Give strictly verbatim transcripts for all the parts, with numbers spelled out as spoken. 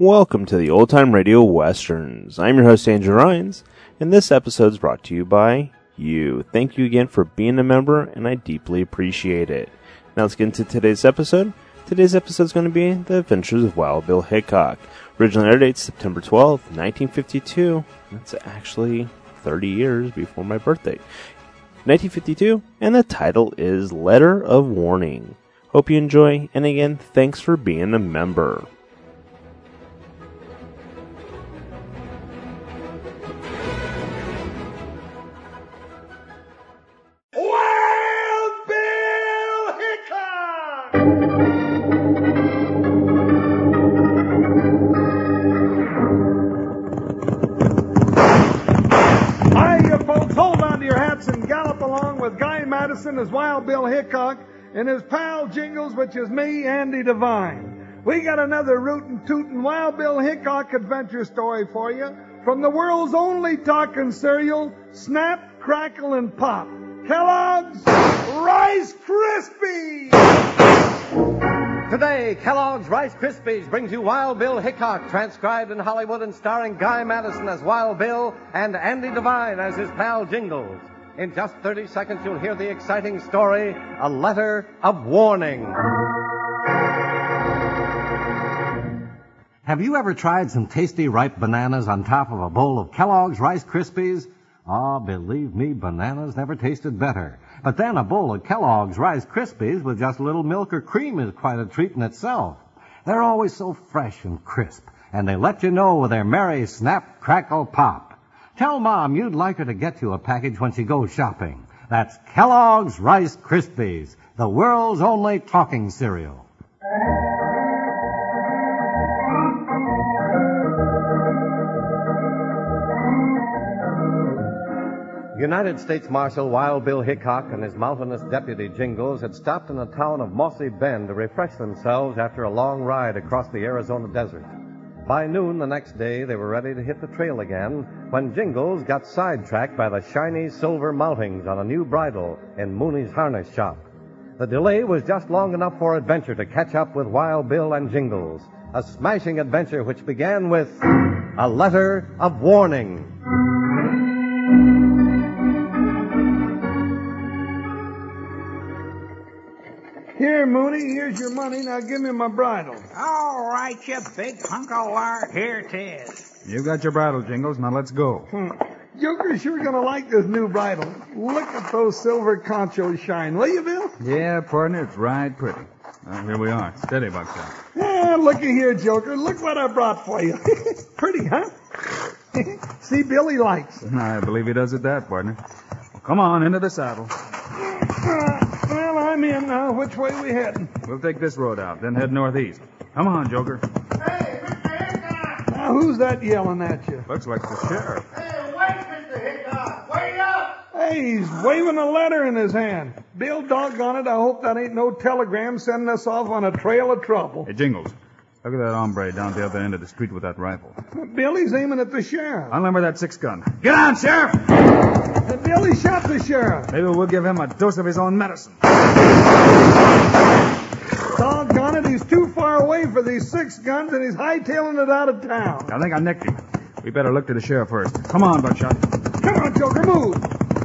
Welcome to the Old Time Radio Westerns. I'm your host, Andrew Rhines, and this episode is brought to you by you. Thank you again for being a member, and I deeply appreciate it. Now let's get into today's episode. Today's episode is going to be The Adventures of Wild Bill Hickok. Original air date September twelfth, nineteen fifty-two. That's actually thirty years before my birthday. nineteen fifty-two, and the title is Letter of Warning. Hope you enjoy, and again, thanks for being a member. Wild Bill Hickok! Hi, you folks, hold on to your hats and gallop along with Guy Madison as Wild Bill Hickok and his pal Jingles, which is me, Andy Devine. We got another rootin' tootin' Wild Bill Hickok adventure story for you from the world's only talking cereal, Snap, Crackle, and Pop. Kellogg's Rice Krispies! Today, Kellogg's Rice Krispies brings you Wild Bill Hickok, transcribed in Hollywood and starring Guy Madison as Wild Bill and Andy Devine as his pal Jingles. In just thirty seconds, you'll hear the exciting story, A Letter of Warning. Have you ever tried some tasty ripe bananas on top of a bowl of Kellogg's Rice Krispies? Ah, believe me, bananas never tasted better. But then a bowl of Kellogg's Rice Krispies with just a little milk or cream is quite a treat in itself. They're always so fresh and crisp, and they let you know with their merry snap, crackle, pop. Tell Mom you'd like her to get you a package when she goes shopping. That's Kellogg's Rice Krispies, the world's only talking cereal. United States Marshal Wild Bill Hickok and his mountainous deputy Jingles had stopped in the town of Mossy Bend to refresh themselves after a long ride across the Arizona desert. By noon the next day, they were ready to hit the trail again when Jingles got sidetracked by the shiny silver mountings on a new bridle in Mooney's harness shop. The delay was just long enough for adventure to catch up with Wild Bill and Jingles, a smashing adventure which began with A Letter of Warning. Here, Mooney, here's your money. Now give me my bridle. All right, you big hunk of wire. Here it is. You got your bridle, Jingles. Now let's go. Hmm. Joker's sure gonna like this new bridle. Look at those silver conchos shine, will you, Bill? Yeah, partner, it's right pretty. Well, here we are. Steady, Buckshot. Yeah, looky here, Joker. Look what I brought for you. Pretty, huh? See, Billy likes it. I believe he does it that, partner. Well, come on, into the saddle. Uh, well, I'm in now. Which way we heading? We'll take this road out, then head northeast. Come on, Joker. Hey, Mister Hickok! Now, who's that yelling at you? Looks like the sheriff. Hey, wait, Mister Hickok! Wait up! Hey, he's waving a letter in his hand. Bill, doggone it, I hope that ain't no telegram sending us off on a trail of trouble. Hey, Jingles, look at that hombre down the other end of the street with that rifle. Billy's aiming at the sheriff. I'll number that six gun. Get on, Sheriff! And Billy shot the sheriff. Maybe we'll give him a dose of his own medicine. Doggone it, he's too far away for these six guns, and he's hightailing it out of town. I think I nicked him. We better look to the sheriff first. Come on, Buckshot. Come on, Joker, move.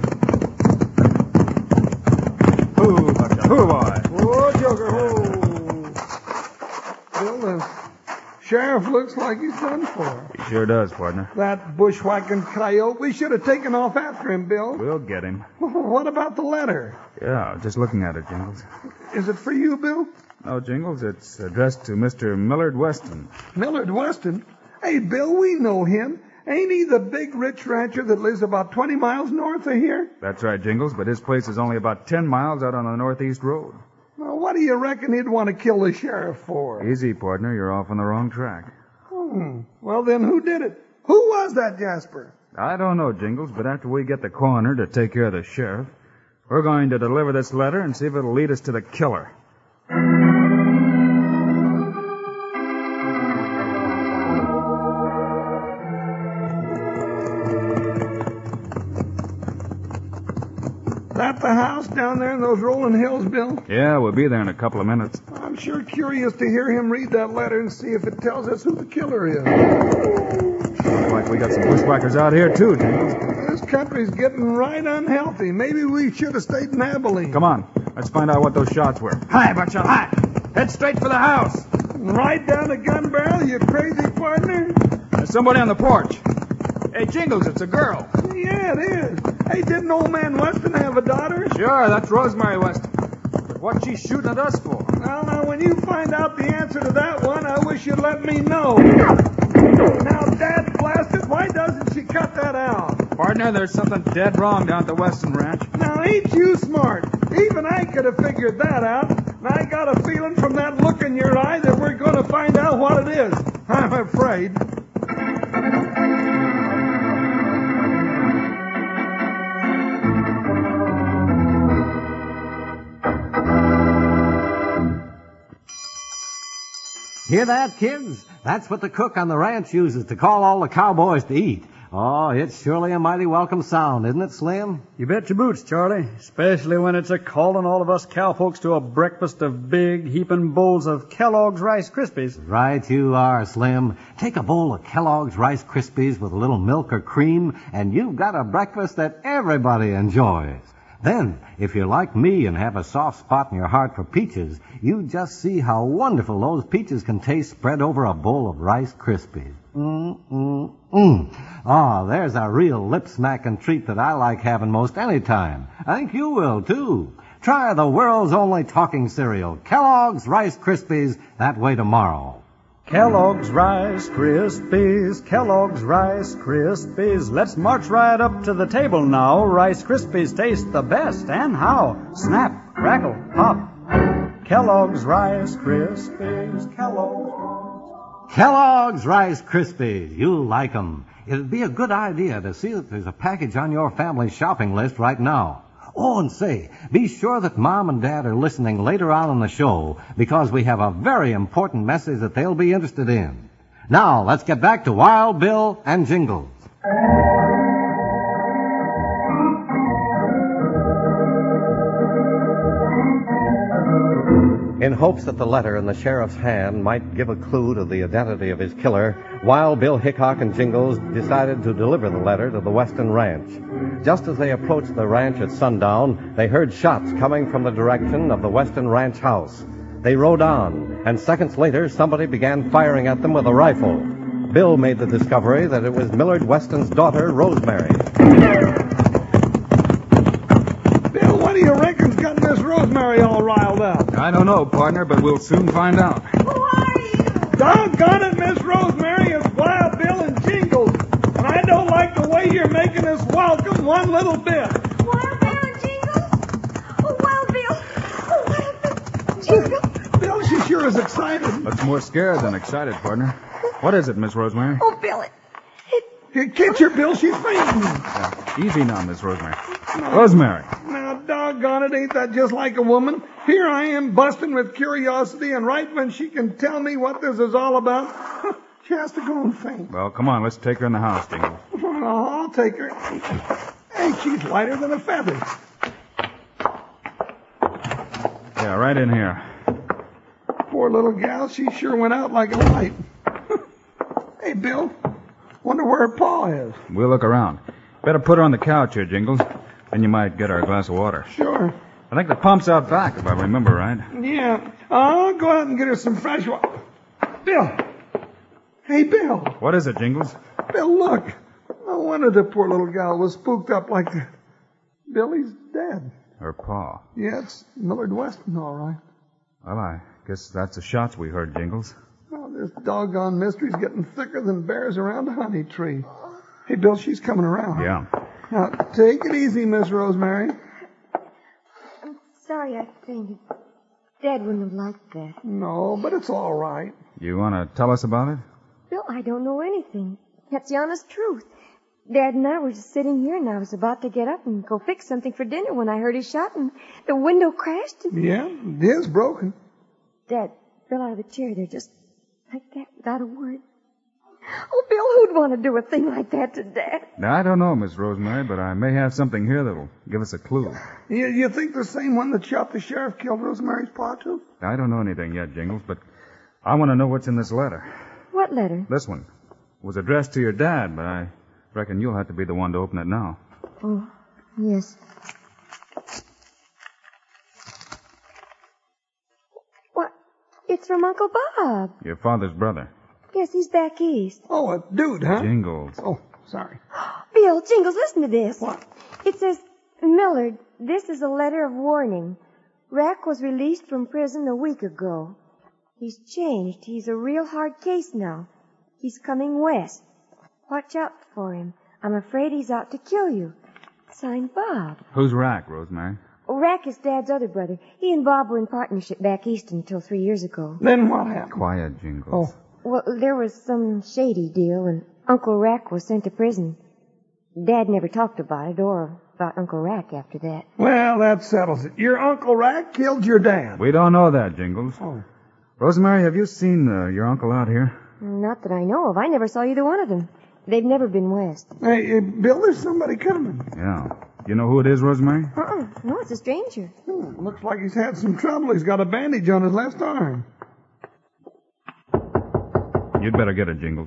Ooh, Buckshot. Ooh, boy. Whoa, Joker, whoa. Bill, the sheriff looks like he's done for. He sure does, partner. That bushwhacking coyote, we should have taken off after him, Bill. We'll get him. What about the letter? Yeah, just looking at it, Jingles. Is it for you, Bill? No, Jingles, it's addressed to Mister Millard Weston. Millard Weston? Hey, Bill, we know him. Ain't he the big rich rancher that lives about twenty miles north of here? That's right, Jingles, but his place is only about ten miles out on the northeast road. Well, what do you reckon he'd want to kill the sheriff for? Easy, partner. You're off on the wrong track. Hmm. Well, then who did it? Who was that, Jasper? I don't know, Jingles, but after we get the coroner to take care of the sheriff, we're going to deliver this letter and see if it'll lead us to the killer. That the house down there in those rolling hills, Bill? Yeah, we'll be there in a couple of minutes. I I'm sure curious to hear him read that letter and see if it tells us who the killer is. Looks like we got some bushwhackers out here, too, Jingles. This country's getting right unhealthy. Maybe we should have stayed in Abilene. Come on. Let's find out what those shots were. Hi, Butcher, hi. Head straight for the house. Right down the gun barrel, you crazy partner? There's somebody on the porch. Hey, Jingles, it's a girl. Yeah, it is. Hey, didn't old man Weston have a daughter? Sure, that's Rosemary Weston. But what's she shooting at us for? Well, now, when you find out the answer to that one, I wish you'd let me know. Now, Dad blasted, why doesn't she cut that out? Partner, there's something dead wrong down at the Weston Ranch. Now, ain't you smart? Even I could have figured that out. And I got a feeling from that look in your eye that we're going to find out what it is. I'm afraid. Hear that, kids? That's what the cook on the ranch uses to call all the cowboys to eat. Oh, it's surely a mighty welcome sound, isn't it, Slim? You bet your boots, Charlie. Especially when it's a calling all of us cowpokes to a breakfast of big, heaping bowls of Kellogg's Rice Krispies. Right you are, Slim. Take a bowl of Kellogg's Rice Krispies with a little milk or cream, and you've got a breakfast that everybody enjoys. Then, if you're like me and have a soft spot in your heart for peaches, you just see how wonderful those peaches can taste spread over a bowl of Rice Krispies. Mm-mm-mm. Ah, there's a real lip-smacking treat that I like having most any time. I think you will, too. Try the world's only talking cereal, Kellogg's Rice Krispies, that way tomorrow. Kellogg's Rice Krispies, Kellogg's Rice Krispies. Let's march right up to the table now. Rice Krispies taste the best, and how? Snap, crackle, pop. Kellogg's Rice Krispies, Kellogg's. Kellogg's Rice Krispies. You'll like 'em. It'd be a good idea to see that there's a package on your family shopping list right now. Oh, and say, be sure that Mom and Dad are listening later on in the show, because we have a very important message that they'll be interested in. Now, let's get back to Wild Bill and Jingles. In hopes that the letter in the sheriff's hand might give a clue to the identity of his killer, Wild Bill Hickok and Jingles decided to deliver the letter to the Weston Ranch. Just as they approached the ranch at sundown, they heard shots coming from the direction of the Weston Ranch house. They rode on, and seconds later, somebody began firing at them with a rifle. Bill made the discovery that it was Millard Weston's daughter, Rosemary. Bill, what do you reckon's got Miss Rosemary all riled up? I don't know, partner, but we'll soon find out. Who are you? Doggone it, Miss Rosemary, it's Wild Bill and Jingles. And I don't like the way you're making us welcome one little bit. Wild Bill and Jingles? Oh, Wild Bill. Oh, Wild Bill. Jingles. Bill, she sure is excited. Looks more scared than excited, partner. What is it, Miss Rosemary? Oh, Bill, it... Hey, catch her, Bill, she's fainting. Yeah, easy now, Miss Rosemary. Rosemary. Now, doggone it, ain't that just like a woman? Here I am busting with curiosity, and right when she can tell me what this is all about, she has to go and faint. Well, come on, let's take her in the house, Jingles. Well, I'll take her. Hey, she's lighter than a feather. Yeah, right in here. Poor little gal, she sure went out like a light. Hey, Bill, wonder where her paw is. We'll look around. Better put her on the couch here, Jingles. Then you might get her a glass of water. Sure. I think the pump's out back, if I remember right. Yeah, I'll go out and get her some fresh water. Bill. Hey, Bill. What is it, Jingles? Bill, look. No wonder the poor little gal was spooked up like that. Billy's dead. Her paw. Yeah, it's Millard Weston, all right. Well, I guess that's the shots we heard, Jingles. Well, this doggone mystery's getting thicker than bears around a honey tree. Hey, Bill, she's coming around. Yeah. Now, take it easy, Miss Rosemary. I'm sorry I fainted. Dad wouldn't have liked that. No, but it's all right. You want to tell us about it? Bill, I don't know anything. That's the honest truth. Dad and I were just sitting here, and I was about to get up and go fix something for dinner when I heard a shot, and the window crashed. And... Yeah, it is broken. Dad fell out of the chair there just like that, without a word. Oh, Bill, who'd want to do a thing like that to Dad? Now, I don't know, Miss Rosemary, but I may have something here that'll give us a clue. You, you think the same one that shot the sheriff killed Rosemary's pa, too? I don't know anything yet, Jingles, but I want to know what's in this letter. What letter? This one. It was addressed to your dad, but I reckon you'll have to be the one to open it now. Oh, yes. What? It's from Uncle Bob. Your father's brother. Yes, he's back east. Oh, a dude, huh? Jingles. Oh, sorry. Bill, Jingles, listen to this. What? It says, Millard, this is a letter of warning. Rack was released from prison a week ago. He's changed. He's a real hard case now. He's coming west. Watch out for him. I'm afraid he's out to kill you. Signed, Bob. Who's Rack, Rosemary? Rack is Dad's other brother. He and Bob were in partnership back east until three years ago. Then what happened? Quiet, Jingles. Oh. Well, there was some shady deal, and Uncle Rack was sent to prison. Dad never talked about it or about Uncle Rack after that. Well, that settles it. Your Uncle Rack killed your dad. We don't know that, Jingles. Oh. Rosemary, have you seen uh, your uncle out here? Not that I know of. I never saw either one of them. They've never been west. Hey, hey, Bill, there's somebody coming. Yeah. You know who it is, Rosemary? Uh-uh. No, it's a stranger. Hmm, looks like he's had some trouble. He's got a bandage on his left arm. You'd better get it, Jingles.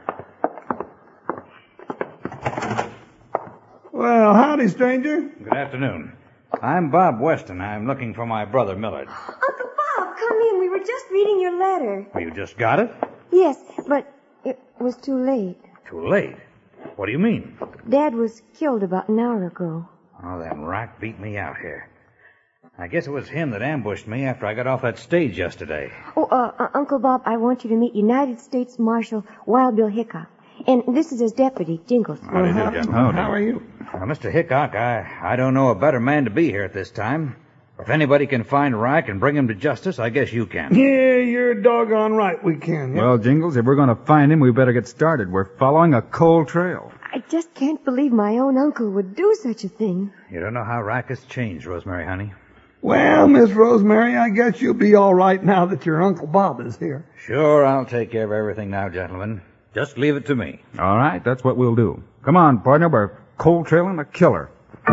Well, howdy, stranger. Good afternoon. I'm Bob Weston. I'm looking for my brother, Millard. Uncle Bob, come in. We were just reading your letter. Oh, you just got it? Yes, but it was too late. Too late. What do you mean? Dad was killed about an hour ago. Oh, that Rack beat me out here. I guess it was him that ambushed me after I got off that stage yesterday. Oh, uh, uh, Uncle Bob, I want you to meet United States Marshal Wild Bill Hickok. And this is his deputy, Jingles. How do you do, how, gentlemen? how are you? Well, Mister Hickok, I, I don't know a better man to be here at this time. If anybody can find Rack and bring him to justice, I guess you can. Yeah, you're doggone right we can. Yeah? Well, Jingles, if we're going to find him, we better get started. We're following a cold trail. I just can't believe my own uncle would do such a thing. You don't know how Rack has changed, Rosemary, honey. Well, Miss Rosemary, I guess you'll be all right now that your Uncle Bob is here. Sure, I'll take care of everything now, gentlemen. Just leave it to me. All right, that's what we'll do. Come on, partner, we're cold trailing a killer.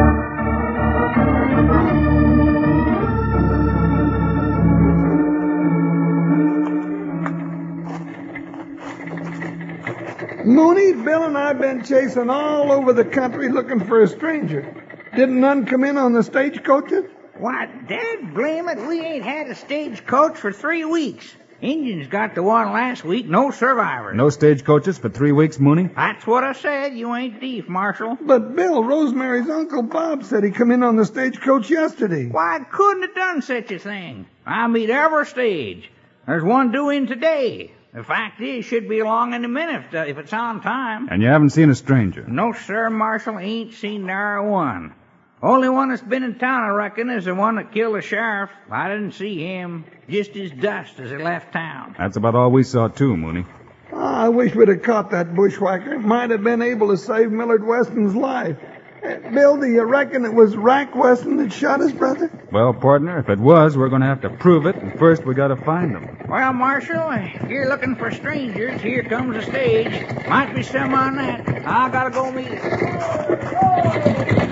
Mooney, Bill and I have been chasing all over the country looking for a stranger. Didn't none come in on the stagecoaches? Why, Dad, blame it, we ain't had a stagecoach for three weeks. Indians got the one last week, no survivors. No stagecoaches for three weeks, Mooney? That's what I said. You ain't thief, Marshal. But, Bill, Rosemary's Uncle Bob said he come in on the stagecoach yesterday. Why, I couldn't have done such a thing. I meet every stage. There's one due in today. The fact is, should be along in a minute if, uh, if it's on time. And you haven't seen a stranger? No, sir, Marshal. Ain't seen nary one. Only one that's been in town, I reckon, is the one that killed the sheriff. I didn't see him. Just his dust as he left town. That's about all we saw, too, Mooney. Oh, I wish we'd have caught that bushwhacker. Might have been able to save Millard Weston's life. Uh, Bill, do you reckon it was Rack Weston that shot his brother? Well, partner, if it was, we're going to have to prove it, and first we got to find them. Well, Marshal, if you're looking for strangers, here comes the stage. Might be some on that. I gotta go meet it.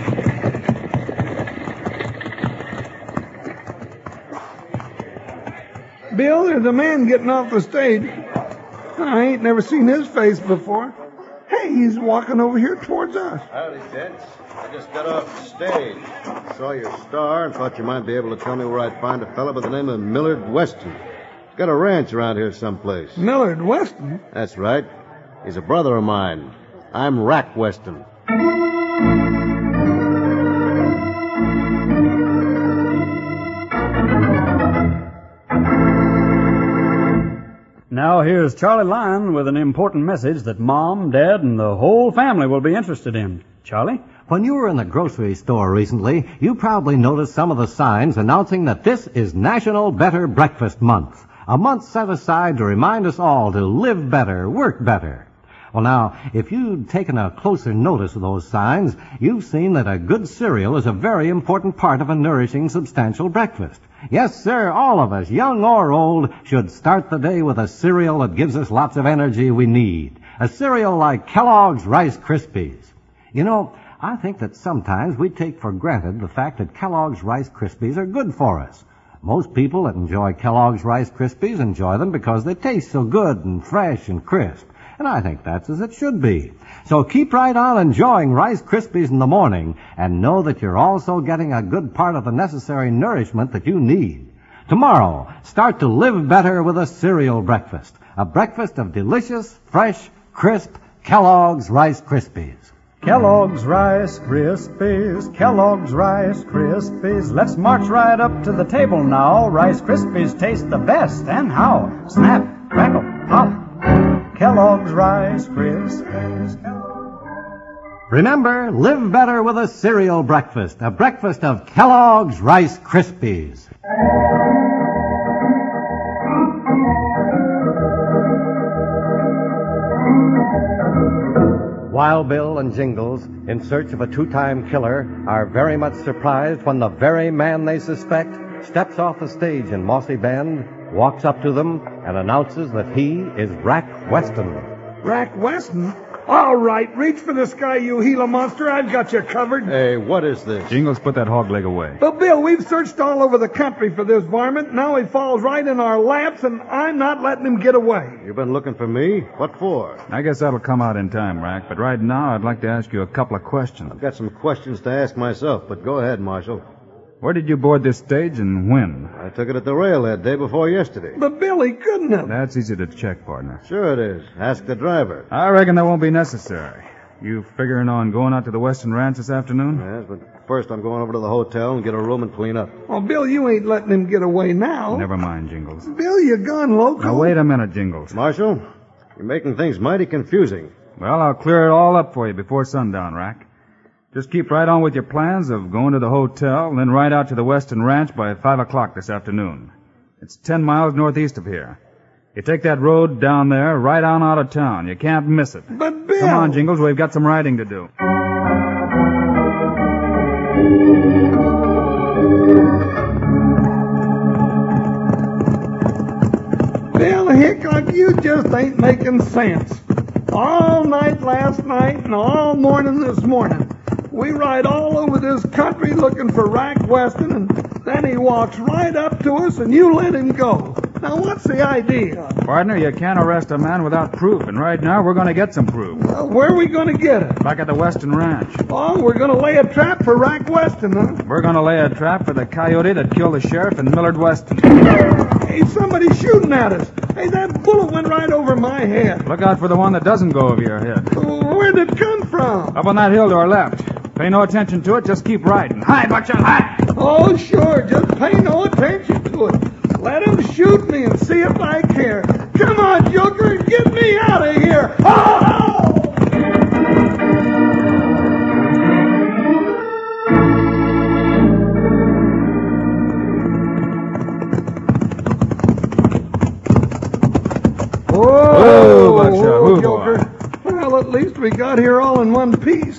Bill, there's a man getting off the stage. I ain't never seen his face before. Hey, he's walking over here towards us. Howdy, gents. I just got off the stage. Saw your star and thought you might be able to tell me where I'd find a fellow by the name of Millard Weston. He's got a ranch around here someplace. Millard Weston? That's right. He's a brother of mine. I'm Rack Weston. Now here's Charlie Lyon with an important message that Mom, Dad, and the whole family will be interested in. Charlie? When you were in the grocery store recently, you probably noticed some of the signs announcing that this is National Better Breakfast Month, a month set aside to remind us all to live better, work better. Well, now, if you'd taken a closer notice of those signs, you've seen that a good cereal is a very important part of a nourishing, substantial breakfast. Yes, sir, all of us, young or old, should start the day with a cereal that gives us lots of energy we need. A cereal like Kellogg's Rice Krispies. You know, I think that sometimes we take for granted the fact that Kellogg's Rice Krispies are good for us. Most people that enjoy Kellogg's Rice Krispies enjoy them because they taste so good and fresh and crisp. And I think that's as it should be. So keep right on enjoying Rice Krispies in the morning and know that you're also getting a good part of the necessary nourishment that you need. Tomorrow, start to live better with a cereal breakfast. A breakfast of delicious, fresh, crisp Kellogg's Rice Krispies. Kellogg's Rice Krispies, Kellogg's Rice Krispies. Let's march right up to the table now. Rice Krispies taste the best, and how? Snap, crackle, pop. Kellogg's Rice Krispies. Remember, live better with a cereal breakfast. A breakfast of Kellogg's Rice Krispies. Wild Bill and Jingles, in search of a two-time killer, are very much surprised when the very man they suspect steps off the stage in Mossy Bend, walks up to them, and announces that he is Rack Weston. Rack Weston? All right, reach for the sky, you Gila monster. I've got you covered. Hey, what is this? Jingles, put that hog leg away. But, Bill, we've searched all over the country for this varmint. Now he falls right in our laps, and I'm not letting him get away. You've been looking for me? What for? I guess that'll come out in time, Rack. But right now, I'd like to ask you a couple of questions. I've got some questions to ask myself, but go ahead, Marshal. Where did you board this stage and when? I took it at the railhead day before yesterday. But, Bill, he couldn't have. That's easy to check, partner. Sure it is. Ask the driver. I reckon that won't be necessary. You figuring on going out to the Western Ranch this afternoon? Yes, but first I'm going over to the hotel and get a room and clean up. Oh, Bill, you ain't letting him get away now. Never mind, Jingles. Bill, you gone loco. Now, wait a minute, Jingles. Marshal, you're making things mighty confusing. Well, I'll clear it all up for you before sundown, Rack. Just keep right on with your plans of going to the hotel and then ride out to the Western Ranch by five o'clock this afternoon. It's ten miles northeast of here. You take that road down there, right on out of town. You can't miss it. But, Bill... Come on, Jingles, we've got some riding to do. Bill Hickok, you just ain't making sense. All night last night and all morning this morning, we ride all over this country looking for Rack Weston, and then he walks right up to us and you let him go. Now, what's the idea? Partner, you can't arrest a man without proof, and right now we're going to get some proof. Well, where are we going to get it? Back at the Western Ranch. Oh, we're going to lay a trap for Rack Weston, huh? We're going to lay a trap for the coyote that killed the sheriff and Millard Weston. Hey, somebody's shooting at us. Hey, that bullet went right over my head. Look out for the one that doesn't go over your head. Where'd it come from? Up on that hill to our left. Pay no attention to it, just keep riding. Hi, Buckshot, hi! Oh, sure, just pay no attention to it. Let him shoot me and see if I care. Come on, Joker, get me out of here. Oh! Oh, Buckshot, oh, oh, Joker. Well, at least we got here all in one piece.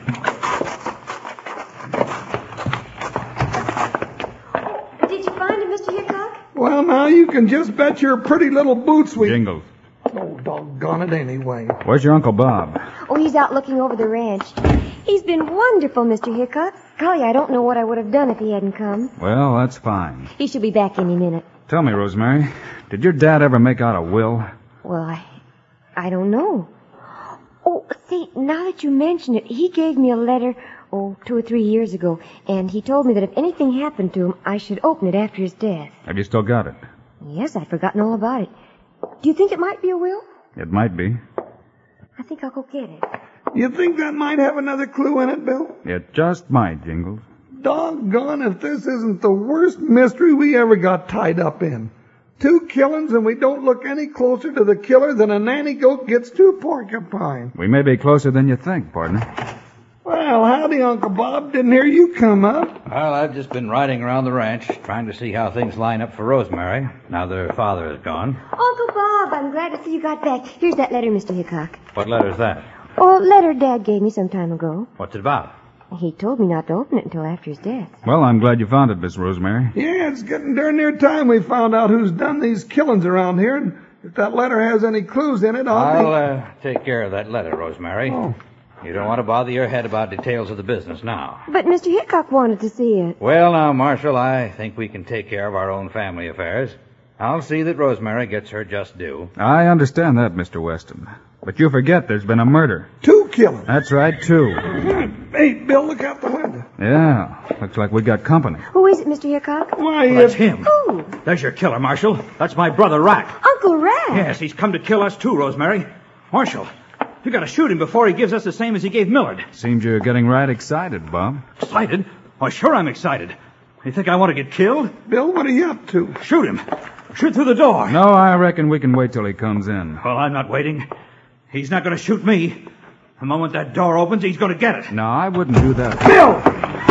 Well, now you can just bet your pretty little boots we... Jingles. Oh, doggone it anyway. Where's your Uncle Bob? Oh, he's out looking over the ranch. He's been wonderful, Mister Hickok. Golly, I don't know what I would have done if he hadn't come. Well, that's fine. He should be back any minute. Tell me, Rosemary, did your dad ever make out a will? Well, I... I don't know. Oh, see, now that you mention it, he gave me a letter, oh, two or three years ago, and he told me that if anything happened to him, I should open it after his death. Have you still got it? Yes, I'd forgotten all about it. Do you think it might be a will? It might be. I think I'll go get it. You think that might have another clue in it, Bill? It just might, Jingles. Doggone if this isn't the worst mystery we ever got tied up in. Two killings, and we don't look any closer to the killer than a nanny goat gets to a porcupine. We may be closer than you think, partner. Well, howdy, Uncle Bob. Didn't hear you come up. Well, I've just been riding around the ranch, trying to see how things line up for Rosemary, now that her father is gone. Uncle Bob, I'm glad to see you got back. Here's that letter, Mister Hickok. What letter's that? Oh, a letter Dad gave me some time ago. What's it about? He told me not to open it until after his death. Well, I'm glad you found it, Miss Rosemary. Yeah, it's getting darn near time we found out who's done these killings around here. And if that letter has any clues in it, I'll, I'll be... uh, take care of that letter, Rosemary. Oh. You don't want to bother your head about details of the business now. But Mister Hickok wanted to see it. Well, now, Marshal, I think we can take care of our own family affairs. I'll see that Rosemary gets her just due. I understand that, Mister Weston. But you forget there's been a murder. Two killings. That's right, two. Hey, Bill, look out the window. Yeah, looks like we got company. Who is it, Mister Hickok? Why, Well, that's uh, him. Who? There's your killer, Marshal. That's my brother, Rack. Uncle Rack. Yes, he's come to kill us too, Rosemary. Marshal, you gotta shoot him before he gives us the same as he gave Millard. Seems you're getting right excited, Bob. Excited? Why, sure I'm excited. You think I want to get killed? Bill, what are you up to? Shoot him. Shoot through the door. No, I reckon we can wait till he comes in. Well, I'm not waiting. He's not going to shoot me. The moment that door opens, he's going to get it. No, I wouldn't do that. Bill!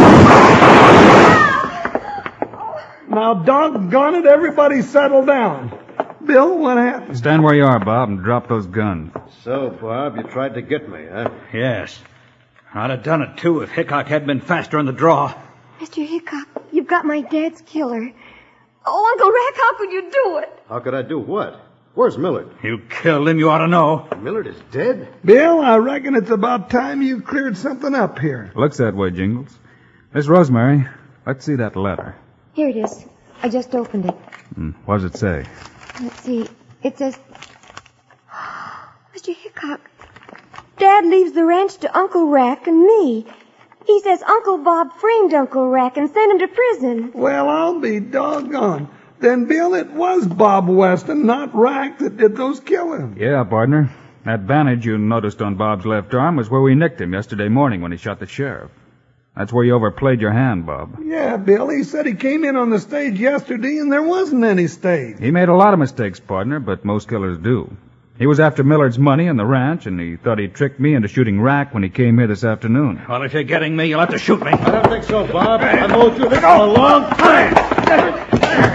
Now, doggone it, everybody settle down. Bill, what happened? Stand where you are, Bob, and drop those guns. So, Bob, you tried to get me, huh? Yes. I'd have done it, too, if Hickok hadn't been faster on the draw. Mister Hickok, you've got my dad's killer. Oh, Uncle Rack, how could you do it? How could I do what? Where's Millard? You killed him, you ought to know. Millard is dead? Bill, I reckon it's about time you cleared something up here. Looks that way, Jingles. Miss Rosemary, let's see that letter. Here it is. I just opened it. Hmm, what does it say? Let's see. It says... Mister Hickok, Dad leaves the ranch to Uncle Rack and me. He says Uncle Bob framed Uncle Rack and sent him to prison. Well, I'll be doggone. Then, Bill, it was Bob Weston, not Rack, that did those killings. Yeah, partner. That bandage you noticed on Bob's left arm was where we nicked him yesterday morning when he shot the sheriff. That's where you overplayed your hand, Bob. Yeah, Bill, he said he came in on the stage yesterday and there wasn't any stage. He made a lot of mistakes, partner, but most killers do. He was after Millard's money and the ranch, and he thought he tricked me into shooting Rack when he came here this afternoon. Well, if you're getting me, you'll have to shoot me. I don't think so, Bob. I've owed you this for a long time.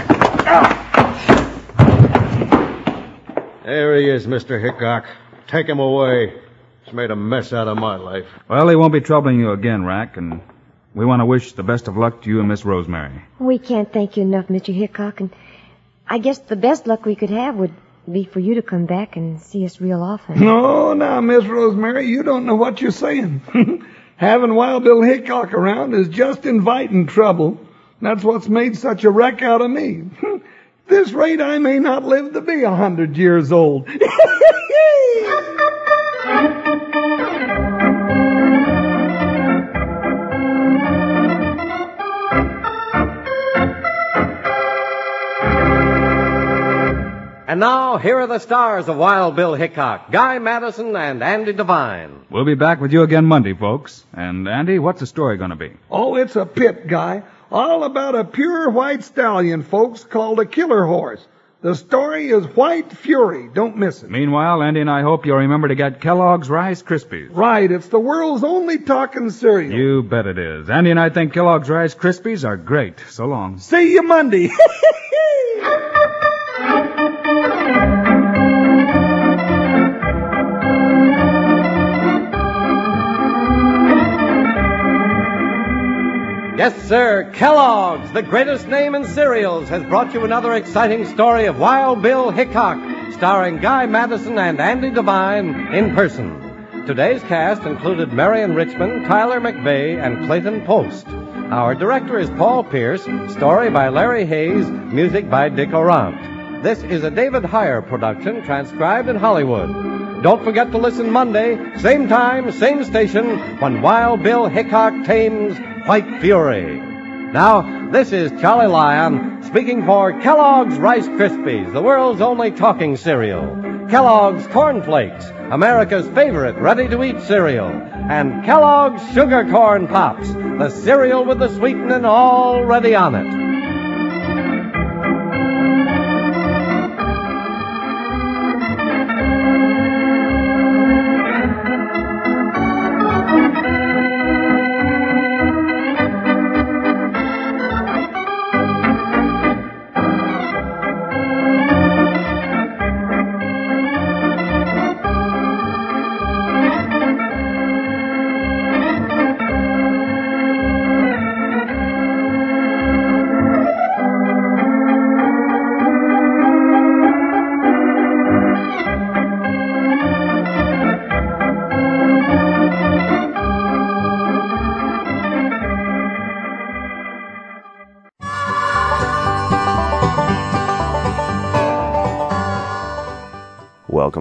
There he is, Mister Hickok. Take him away. He's made a mess out of my life. Well, he won't be troubling you again, Rack, and we want to wish the best of luck to you and Miss Rosemary. We can't thank you enough, Mister Hickok, and I guess the best luck we could have would be for you to come back and see us real often. No, now, Miss Rosemary, you don't know what you're saying. Having Wild Bill Hickok around is just inviting trouble. That's what's made such a wreck out of me. This rate, I may not live to be a hundred years old. And now, here are the stars of Wild Bill Hickok, Guy Madison and Andy Devine. We'll be back with you again Monday, folks. And, Andy, what's the story going to be? Oh, it's a pit, Guy. All about a pure white stallion, folks, called a killer horse. The story is White Fury. Don't miss it. Meanwhile, Andy and I hope you'll remember to get Kellogg's Rice Krispies. Right, it's the world's only talking cereal. You bet it is. Andy and I think Kellogg's Rice Krispies are great. So long. See you Monday. Yes, sir, Kellogg's, the greatest name in cereals, has brought you another exciting story of Wild Bill Hickok, starring Guy Madison and Andy Devine in person. Today's cast included Marion Richmond, Tyler McVeigh, and Clayton Post. Our director is Paul Pierce, story by Larry Hayes, music by Dick Orant. This is a David Heyer production, transcribed in Hollywood. Don't forget to listen Monday, same time, same station, when Wild Bill Hickok tames White Fury. Now, this is Charlie Lyon speaking for Kellogg's Rice Krispies, the world's only talking cereal. Kellogg's Corn Flakes, America's favorite ready-to-eat cereal. And Kellogg's Sugar Corn Pops, the cereal with the sweetening already on it.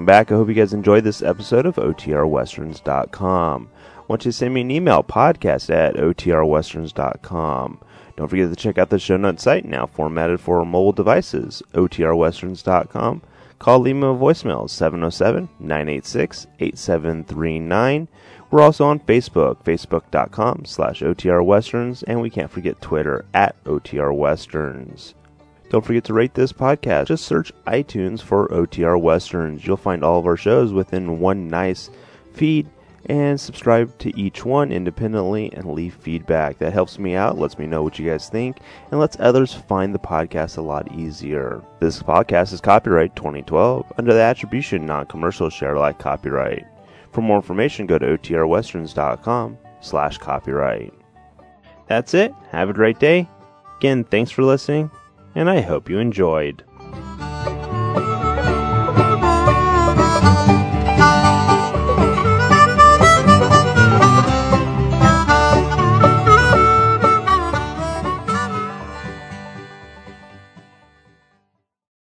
welcome back. I hope you guys enjoyed this episode of O T R westerns dot com. I want you to send me an email, podcast at O T R westerns dot com. Don't forget to check out the show notes site, now formatted for mobile devices, O T R westerns dot com. Call, leave me a voicemail, seven oh seven, nine eight six, eight seven three nine. We're also on Facebook, facebook.com slash OTRWesterns, and we can't forget Twitter, at OTRWesterns. Don't forget to rate this podcast. Just search iTunes for O T R Westerns. You'll find all of our shows within one nice feed, and subscribe to each one independently and leave feedback. That helps me out, lets me know what you guys think, and lets others find the podcast a lot easier. This podcast is copyright twenty twelve under the attribution non-commercial share alike copyright. For more information, go to O T R westerns dot com slash copyright. That's it. Have a great day. Again, thanks for listening, and I hope you enjoyed.